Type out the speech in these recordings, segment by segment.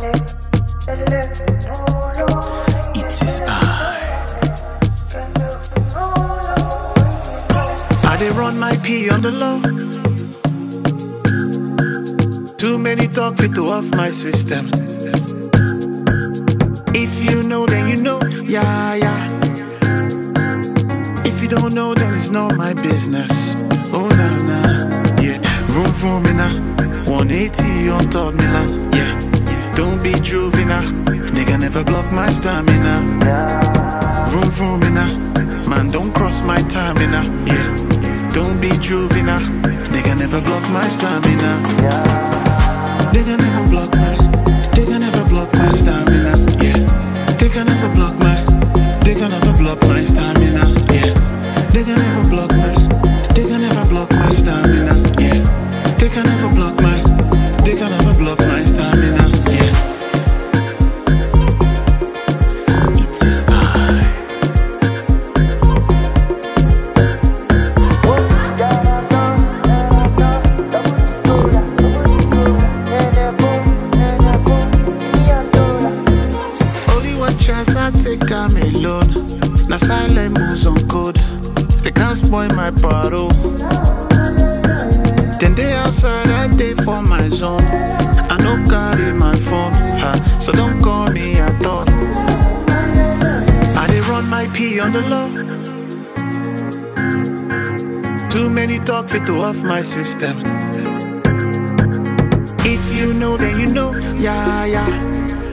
It is I dey run my pee on the low. Too many talk fit to off my system. If you know, then you know, yeah, yeah. If you don't know, then it's not my business. Oh, nah, nah, yeah. Vroom, vroom, in 180 on third Milan, yeah. Don't be juvenile, nigga never block my stamina. Vroom, vroom, in man, don't cross my timing, yeah. Don't be juvenile, nigga never block my stamina. Nigga never block my, nigga never block my stamina, yeah. Nigga never block my, nigga never block my stamina, yeah. Nigga never block my, nigga never block my stamina, yeah. Nigga never block my, nigga never block my stamina, yeah. It is I'm alone. Now silent moves on code. They can't spoil my bottle. Then they outside, I day for my zone. I no carry my phone, so don't call me at all. I dey run my pee on the low. Too many talk fit to off my system. If you know, then you know, yeah, yeah.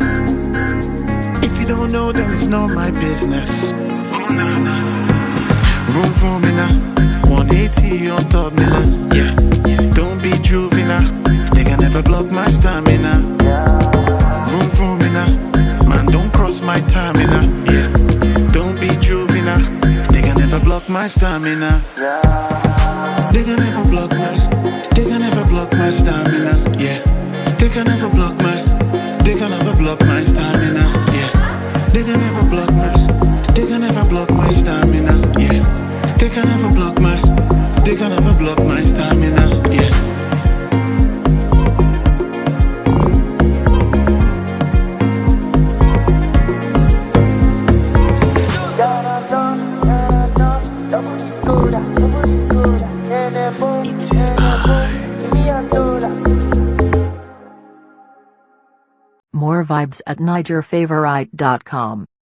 If you don't know, then it's not my business. Oh, nah, nah. Vroom, vroom, in 180 on third Milan, yeah. Don't be juvenile, nigga never block my stamina. Vroom, vroom, in man, don't cross my timing, yeah. Don't be juvenile, nigga never block my stamina. Nigga never block my, nigga never block my stamina, yeah. Nigga never block my, nigga never block my stamina, yeah. Nigga never block my, nigga never block my stamina, yeah. Nigga never block my, nigga never block my stamina, yeah. It is More vibes at NigerFavorite.com.